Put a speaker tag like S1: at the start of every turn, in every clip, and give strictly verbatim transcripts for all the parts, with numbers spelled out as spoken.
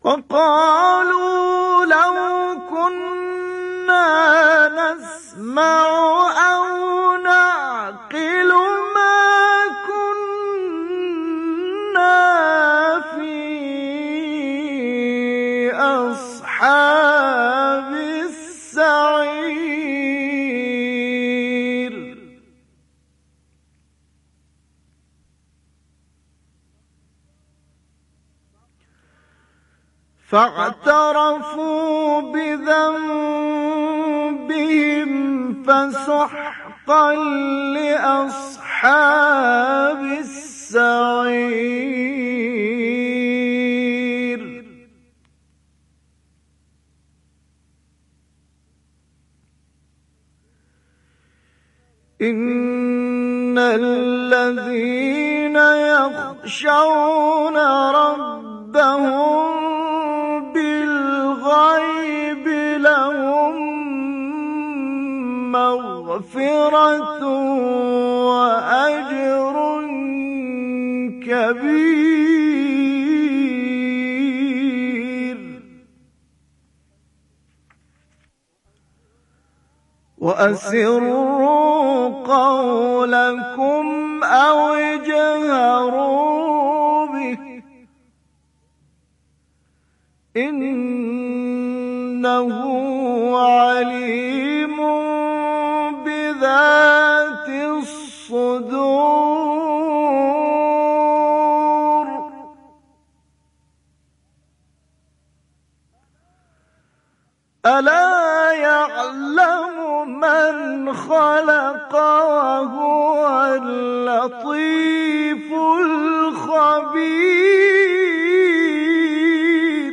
S1: وقالوا لو كنا نسمع أو نعقل ما كنا في أصحاب السعير. فاعترفوا بذنبهم فسحقا لأصحاب السعير. إن الذين يخشون ربهم بالغيب لهم مغفرة وأجر كبير. وأسروا قولكم أو اجهروا به إنه عليم بذات الصدور. ألا يعلم من خلق وهو اللطيف الخبير.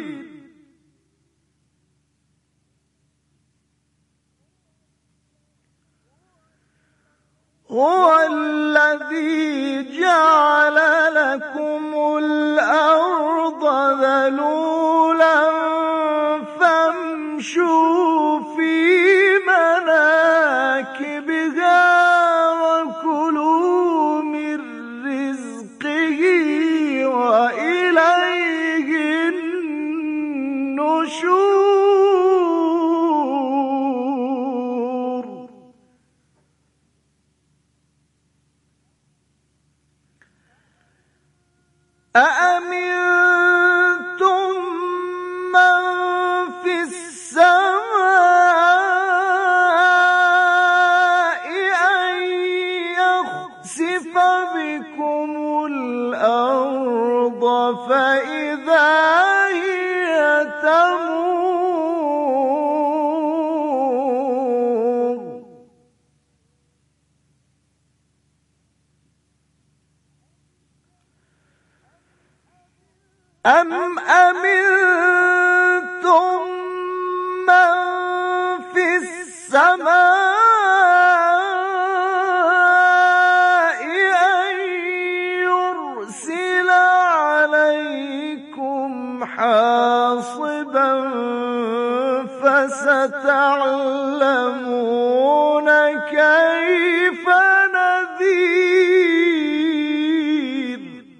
S1: هو الذي جعل لكم الأرض ذلولا فامشوا في مناكبها وكلوا من رزقه وإليه النشور. أأمنتم من في السماء أن يخسف بكم الأرض فإذا هي تمور. أم أمنتم من في السماء أن يرسل عليكم حاصبا فستعلمون كيف نذير.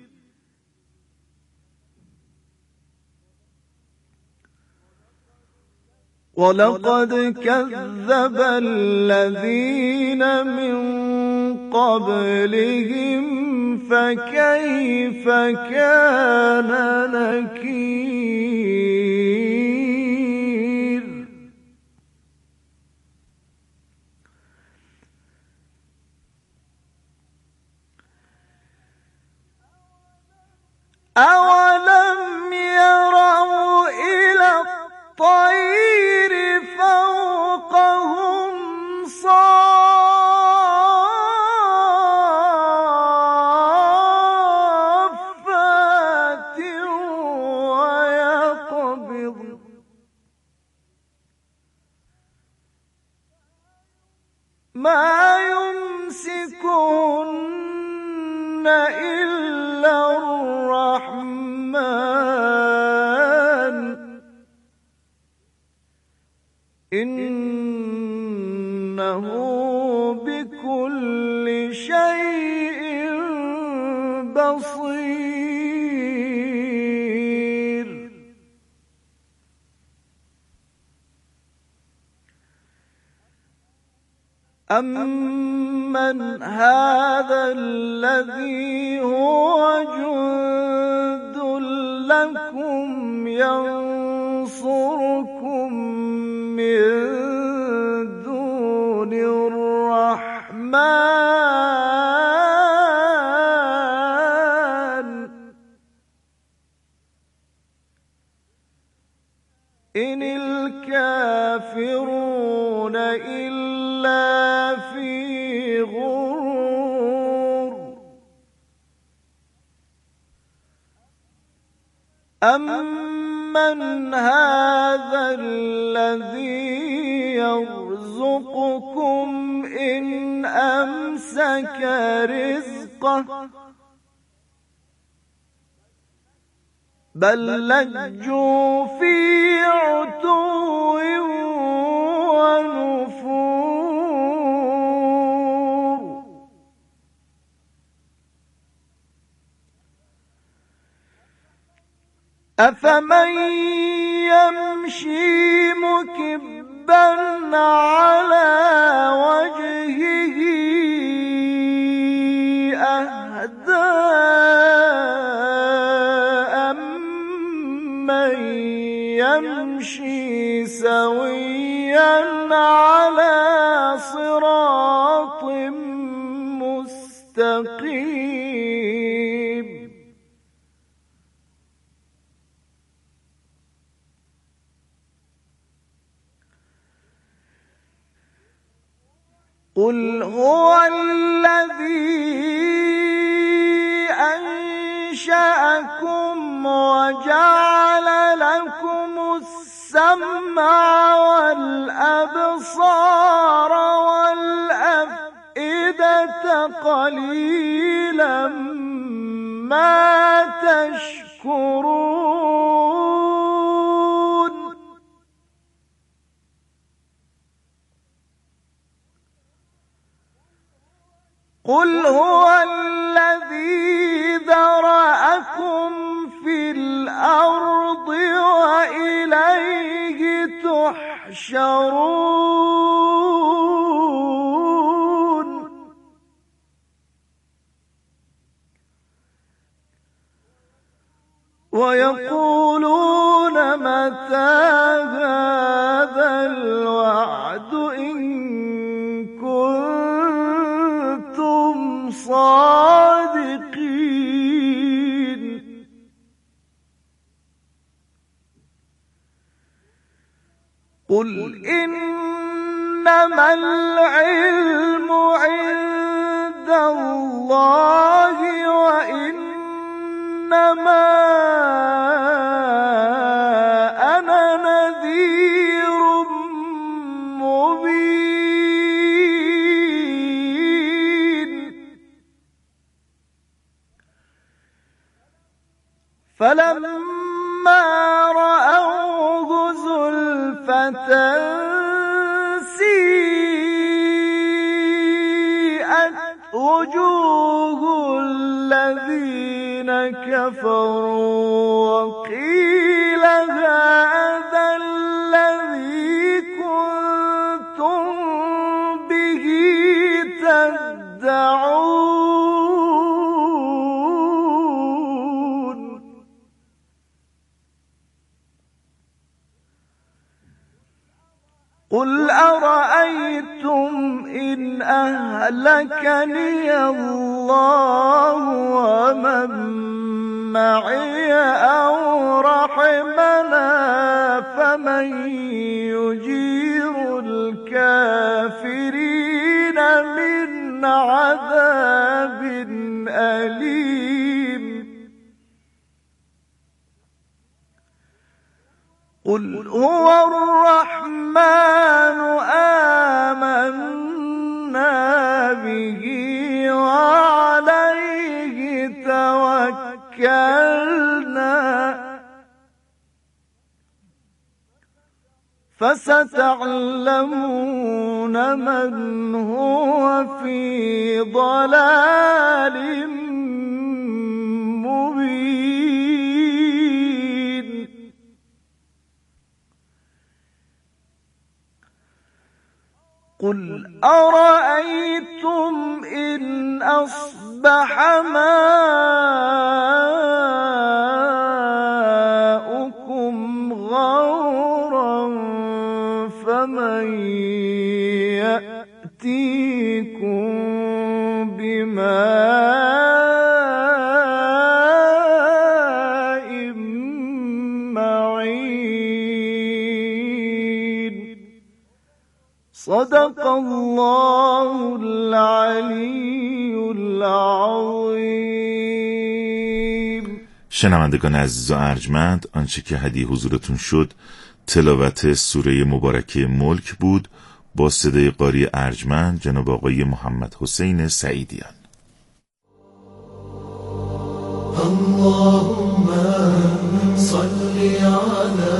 S1: ولقد كذب الذين من قبلهم فكيف كان نكير. أولم يروا إلى الطير فوقهم صافات ويقبضن ما يمسكهن إلا الرحمن إنه بكل شيء بصير. أَمَّنْ هَذَا الَّذِي هُوَ جُندٌ لَّكُمْ يَنصُرُكُم مِّن دُونِ الرَّحْمَٰنِ إِنِ الْكَافِرُونَ إِلَّا فِي غُرُورٍ أَمَّنْ هَذَا الَّذِي يَرْزُقُكُمْ إِنْ أَمْسَكَ رِزْقَهُ بَل لَّجُّوا فِي عُتُوٍّ وَنُفُورٍ أَفَمَن يَمْشِي مُكِبًّا عَلَى وَجْهِهِ أَهْدَىٰ أَمَّن يَمْشِي سَوِيًّا عَلَى صِرَاطٍ مُّسْتَقِيمٍ قُلْ هُوَ الَّذِي أَنشَأَكُمْ وَجَعَلَ لَكُمُ السَّمْعَ وَالْأَبْصَارَ وَالْأَفْئِدَةَ قَلِيلًا مَا تَشْكُرُونَ قُلْ هُوَ الَّذِي ذَرَأَكُمْ فِي الْأَرْضِ وَإِلَيْهِ تُحْشَرُونَ وَيَقُولُونَ مَتَىٰ هَٰذَا الْوَعْدُ إِن كُنتُمْ صَادِقِينَ قُلْ إِنَّمَا الْعِلْمُ عِندَ اللَّهِ وَإِنَّمَا أَنَا نَذِيرٌ مُّبِينٌ فَلَمَّا رَأَوْهُ زُلْفَةً سِيئَتْ وُجُوهُ الَّذِينَ كَفَرُوا وَقِيلَ هَٰذَا الَّذِي كُنتُم بِهِ تَدَّعُونَ قُلْ أَرَأَيْتُمْ إِنْ أَهْلَكَنِيَ اللَّهُ وَمَن مَّعِيَ أَوْ رَحِمَنَا فَمَن يُجِيرُ الْكَافِرِينَ مِنْ عَذَابٍ أَلِيمٍ قُلْ هُوَ الرَّحْمَٰنُ آمَنَّا بِهِ وَعَلَيْهِ تَوَكَّلْنَا فَسَتَعْلَمُونَ مَنْ هُوَ فِي ضَلَالٍ مُّبِينٍ قل أرأيتم إن أصبح ماؤكم غورا فمن يأتيكم بماء معين صدق الله العلی العظیم.
S2: شنوندگان عزیز و ارجمند، آنچه که هدیه حضورتون شد تلاوت سوره مبارکه ملک بود با صدای قاری ارجمند جناب آقای محمد حسین سعیدیان.
S3: اللهم صل على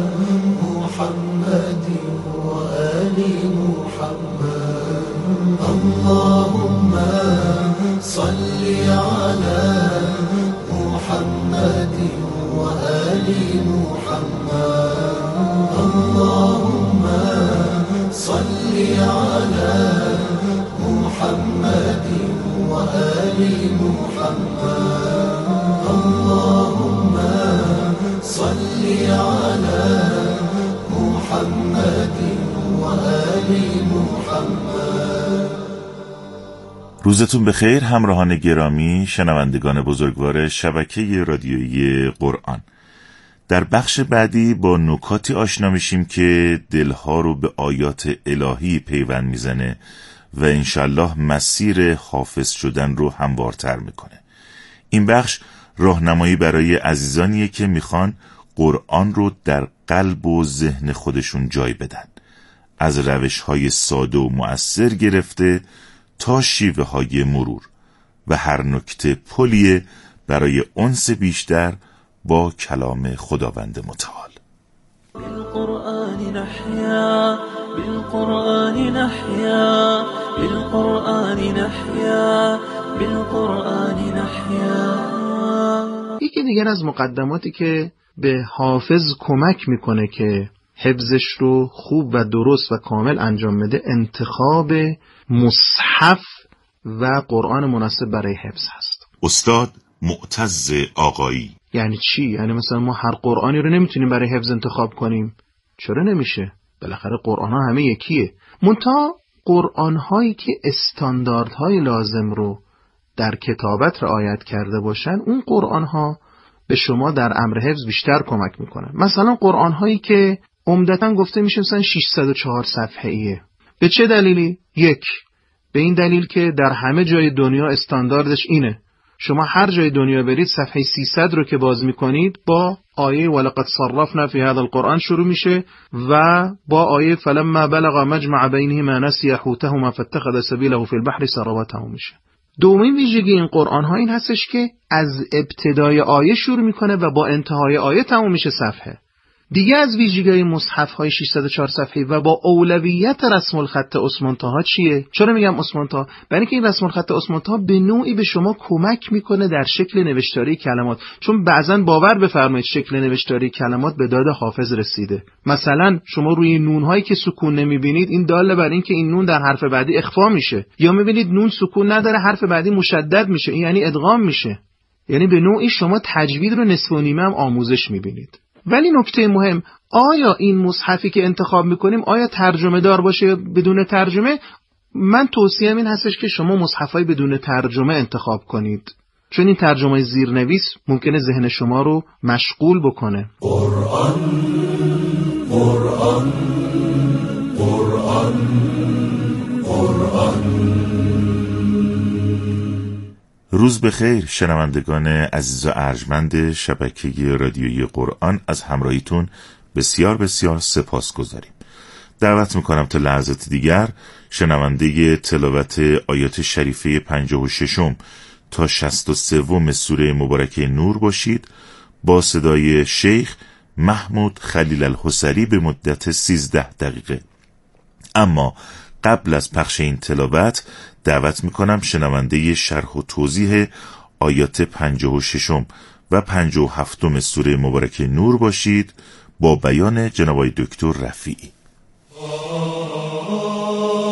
S3: محمد وآل محمد. اللهم صل على محمد وآل محمد. اللهم صل على محمد وآل محمد. اللهم صل على محمد وآل محمد.
S2: روزتون بخیر همراهان گرامی، شنوندگان بزرگوار شبکه رادیویی قرآن. در بخش بعدی با نکاتی آشنا میشیم که دلها رو به آیات الهی پیوند میزنه و انشالله مسیر حافظ شدن رو هموارتر میکنه. این بخش راهنمایی برای عزیزانیه که میخوان قرآن رو در قلب و ذهن خودشون جای بدن، از روش‌های ساده و مؤثر گرفته تا شیوه های مرور، و هر نکته پلیه برای انس بیشتر با کلام خداوند متعال.
S3: بالقرآن نحیا بالقرآن نحیا بالقرآن نحیا بالقرآن نحیا.
S4: یکی دیگر از مقدماتی که به حافظ کمک میکنه که حفظش رو خوب و درست و کامل انجام بده انتخاب مصحف و قرآن مناسب برای حفظ هست.
S2: استاد معتز آقایی.
S4: یعنی چی؟ یعنی مثلا ما هر قرآنی رو نمیتونیم برای حفظ انتخاب کنیم؟ چرا نمیشه؟ بالاخره قرآن ها همه یکیه، منتها قرآن هایی که استانداردهای لازم رو در کتابت رعایت کرده باشن، اون قرآن ها به شما در امر حفظ بیشتر کمک میکنن. مثلا قرآن هایی که عمدتاً گفته میشه مثلا ششصد و چهار صفحه‌ایه. به چه دلیلی؟ یک، به این دلیل که در همه جای دنیا استانداردش اینه، شما هر جای دنیا برید صفحه سیصد رو که باز میکنید با آیه ولقد صرفنا فی هذا القرآن شروع میشه و با آیه فلما بلغ مجمع بینهما نسي حوتهما فاتخذ سبیله فی البحر سرابته میشه. دومین ویژگی این قرآن ها این هستش که از ابتدای آیه شروع میکنه و با انتهای آیه تموم میشه صفحه. دیگه از ویژگی مصحف های ششصد و چهار صفحه‌ای و با اولویت رسم الخط عثمان طه چیه؟ چرا میگم عثمان طه؟ برای اینکه این رسم الخط عثمان طه به نوعی به شما کمک میکنه در شکل نوشتاری کلمات، چون بعضا باور بفرمایید شکل نوشتاری کلمات به داد حافظ رسیده. مثلا شما روی نون هایی که سکون نمیبینید، این داله بر این که این نون در حرف بعدی اخفا میشه، یا میبینید نون سکون نداره حرف بعدی مشدد میشه، این یعنی ادغام میشه. یعنی به نوعی شما تجوید رو نصف و نیمه هم آموزش میبینید. ولی نکته مهم، آیا این مصحفی که انتخاب میکنیم آیا ترجمه دار باشه یا بدون ترجمه؟ من توصیه‌ام این هستش که شما مصحفای بدون ترجمه انتخاب کنید، چون این ترجمه زیرنویس ممکنه ذهن شما رو مشغول بکنه.
S3: قرآن قرآن قرآن قرآن.
S2: روز بخیر شنوندگان عزیز و ارجمند شبکه رادیویی قرآن، از همراهیتون بسیار بسیار سپاس گذاریم. دعوت میکنم تا لحظات دیگر شنونده تلاوت آیات شریفه پنجاه و ششم تا شصت و سوم سوره مبارکه نور باشید با صدای شیخ محمود خلیل الحسری به مدت سیزده دقیقه. اما قبل از پخش این تلاوت دعوت میکنم شنونده شرح و توضیح آیات پنجاه و ششم و پنجاه و هفتم سوره مبارکه نور باشید با بیان جناب آقای دکتر رفیعی.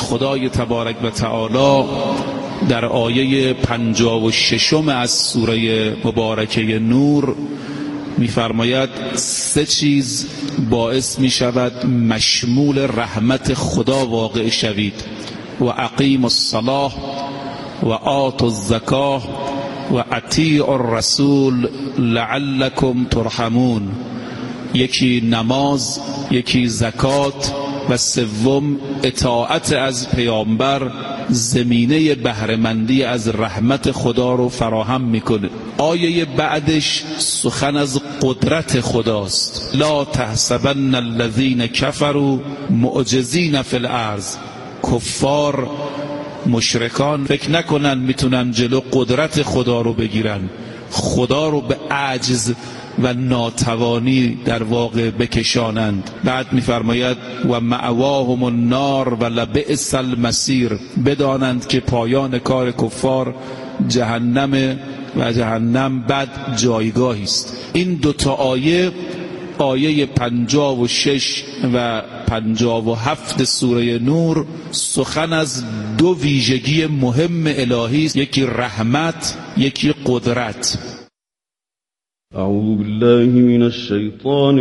S5: خدای تبارک و تعالی در آیه پنجاه و ششم از سوره مبارکه نور می‌فرماید سه چیز باعث می شود مشمول رحمت خدا واقع شوید: و اقیم الصلاة و آتوا الزکاة و اطیعوا الرسول لعلکم ترحمون. یکی نماز، یکی زکات و سوم اطاعت از پیامبر زمینه بهره‌مندی از رحمت خدا رو فراهم میکنه. آیه بعدش سخن از قدرت خداست: لا تحسبن الذین کفروا معجزین فی الارض. کفار مشرکان فکر نکنن میتونن جلو قدرت خدا رو بگیرن، خدا رو به عجز و ناتوانی در واقع بکشانند. بعد می‌فرماید و مأواهم النار و لبئس المصیر. بدانند که پایان کار کفار جهنم و جهنم بد جایگاهی است. این دو تا آیه، آیه پنجاه و شش و پنجاه و هفت سوره نور، سخن از دو ویژگی مهم الهی است: یکی رحمت، یکی قدرت.
S1: اعوذ بالله من الشیطان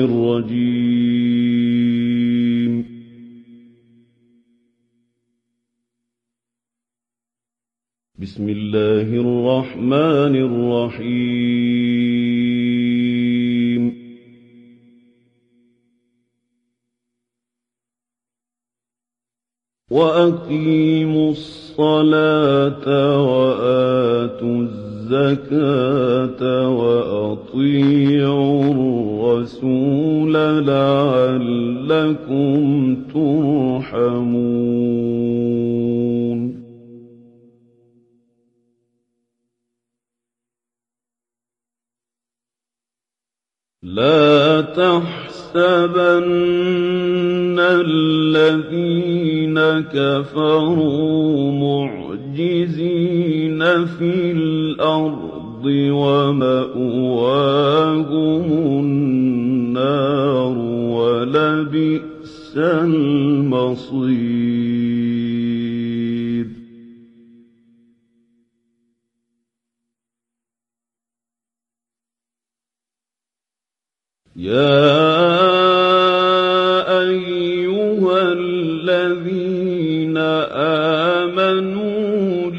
S1: الرجیم. بسم الله الرحمن الرحیم. وَأَقِيمُوا الصَّلَاةَ وَآتُوا الزَّكَاةَ وَأَطِيعُوا الرَّسُولَ لَعَلَّكُمْ تُرْحَمُونَ. لا تحسبن الذين كفروا معجزين في الأرض ومأواهم النار ولبئس المصير. يا أيها الذين آمنوا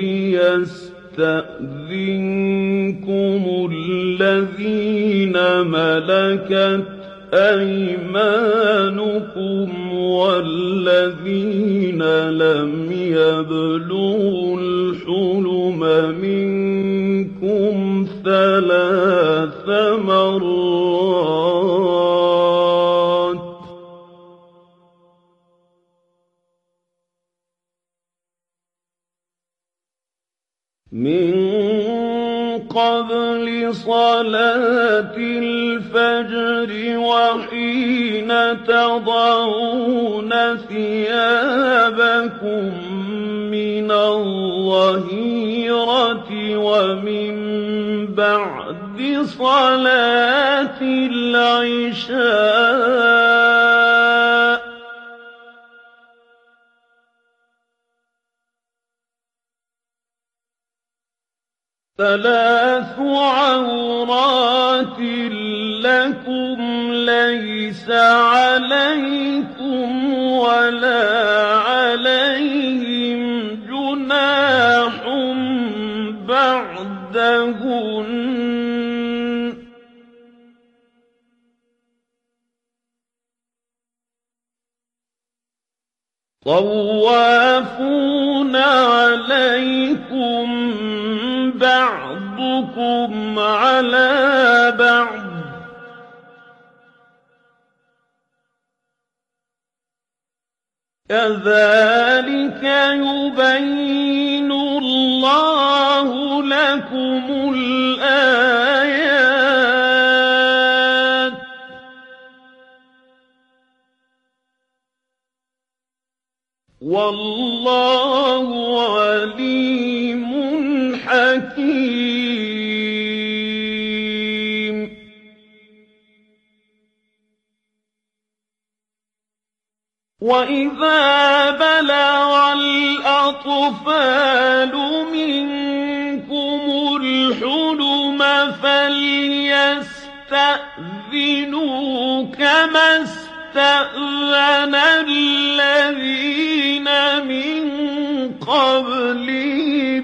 S1: ليستأذنكم الذين ملكت أيمانكم والذين لم يبلغوا الحلم منكم ثلاث مرات من قبل صلاة الفجر وحين تضعون ثيابكم من الظهيرة ومن بعد صلاة العشاء ثلاث عورات لكم ليس عليكم ولا عليهم جناح بعدهن طوافون عليكم بعضكم على بعض كذلك يبين الله لكم الآيات والله عليم حكيم. وإذا بلغ الأطفال منكم الحلم فليستأذنوا كما استأذن الذين من قبلهم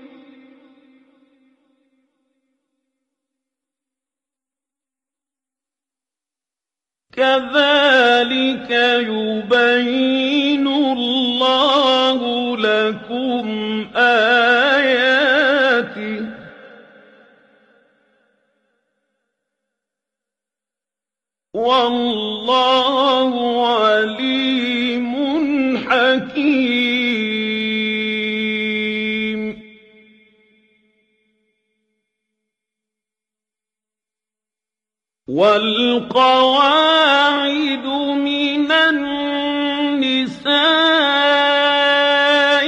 S1: كذلك يبين الله لكم آياته والله عليم حكيم. والقواعد من النساء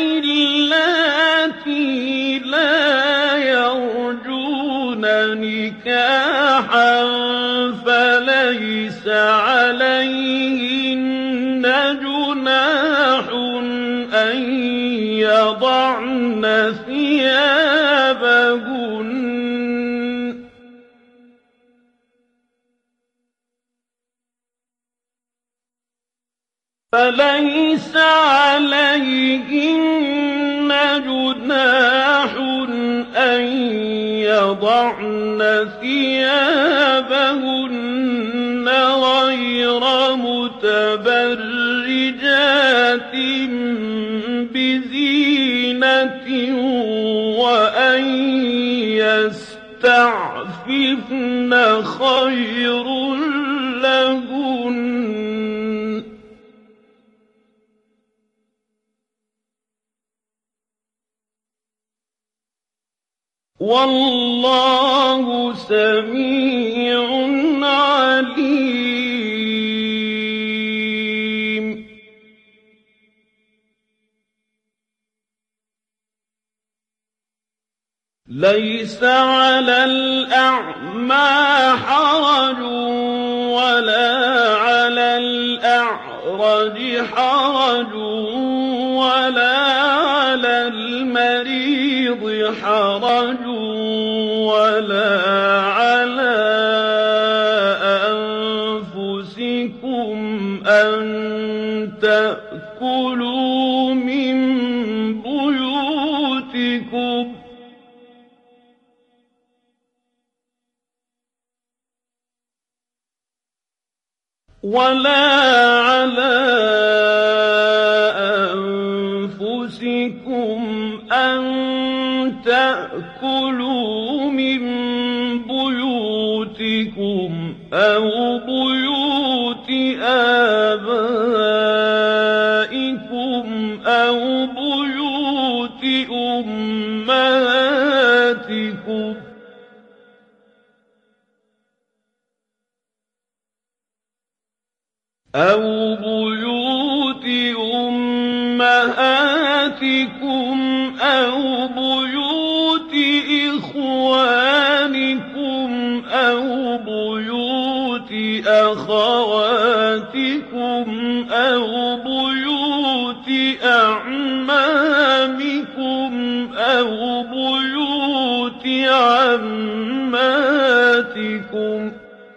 S1: اللاتي لا يرجون نكاحا فليس عليهن جناح أن يضعن ثيابهن فليس عليهن جناح أن يضعن ثيابهن غير متبرجات بزينة وأن يستعففن خير لهن. والله سميع عليم. ليس على الأعمى حرج ولا على الأعرج حرج ولا على المريض حرج ولا على أنفسكم أن تأكلوا من بيوتكم ولا على أنفسكم أن تأكلوا من بيوتكم أو بيوت آبائكم أو بيوت أمهاتكم أو بيوت أمهاتكم أو بيوت إخوانكم أو بيوت أخواتكم أو بيوت أعمامكم أو بيوت عماتكم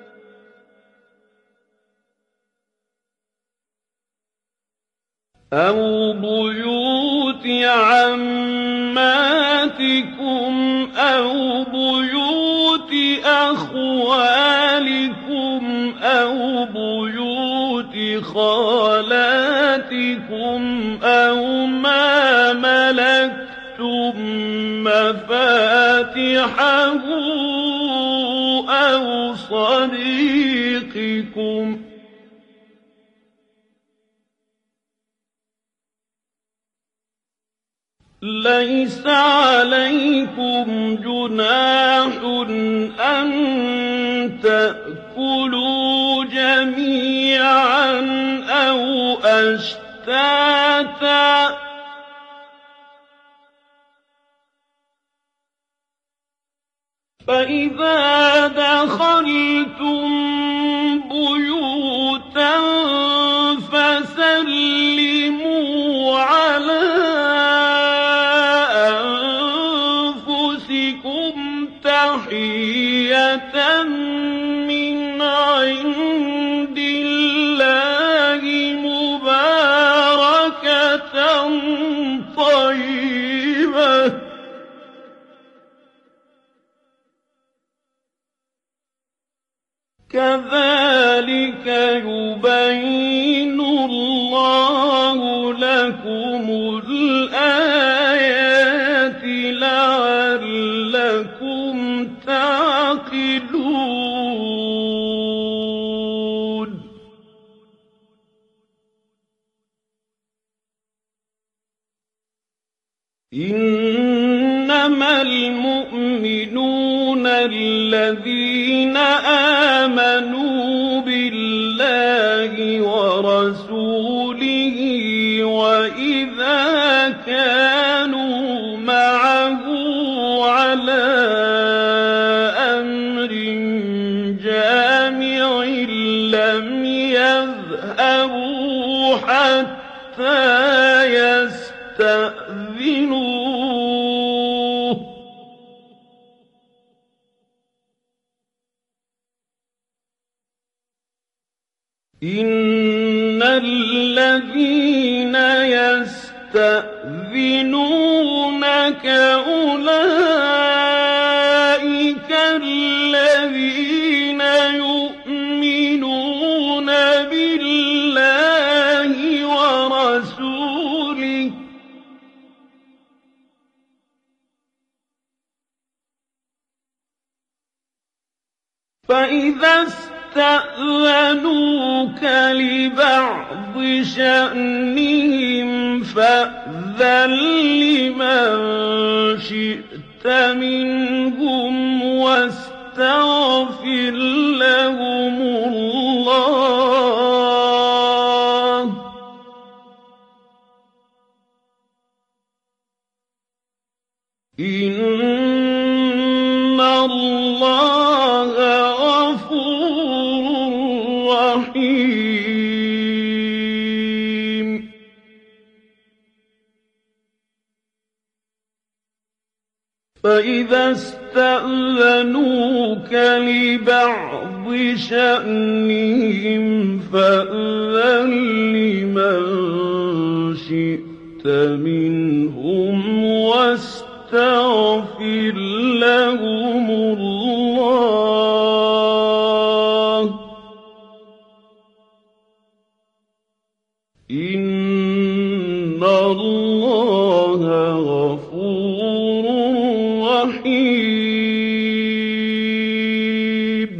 S1: أو بيوت عماتكم أو بيوت أخوالكم أو بيوت خالاتكم أو ما ملكتم مفاتحه أو صديقكم ليس عليكم جناح أن تأكلوا جميعا أو أشتاتا فإذا دخلتم بيوتا فسلموا على غيبة كذلك يبين الله لكم الآيات لعلكم تعقلون إنما المؤمنون الذين آمنوا بالله ورسوله وإذا كانوا معه على أمر جامع لم يذهبوا حتى يستأذنوه إن الذين يستأذنونك أولئك الذين يؤمنون بالله ورسوله فإذا استأذنوك لبعض شأنهم فأذن لمن شئت منهم واستغفر لهم الله إن الله غفور رحيم فإذا استأذنوك لبعض شأنهم فأذن لمن شئت منهم واستغفر لهم الله إن الله غفور رحيم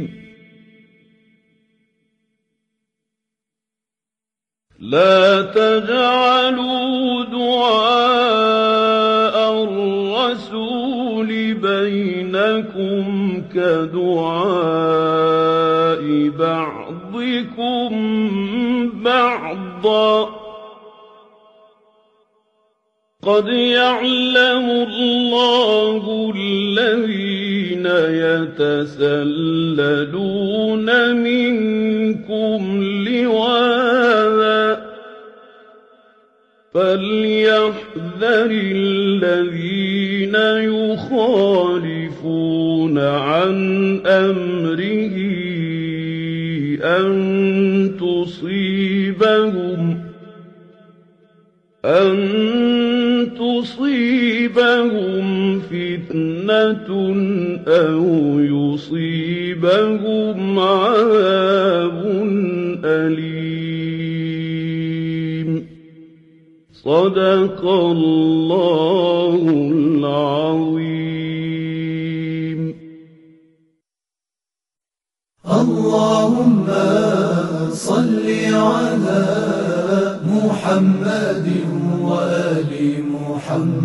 S1: لا تجعلوا دعاء الرسول بينكم كدعاء بعضكم بعضا قد يعلم الله الذين يتسللون منكم لواذا فليحذر الذين يخالفون عن أمره أن تصيبهم أن تصيبهم فتنة أو يصيبهم عذاب أليم صدق الله العظيم.
S3: اللهم صل على محمد وآل محمد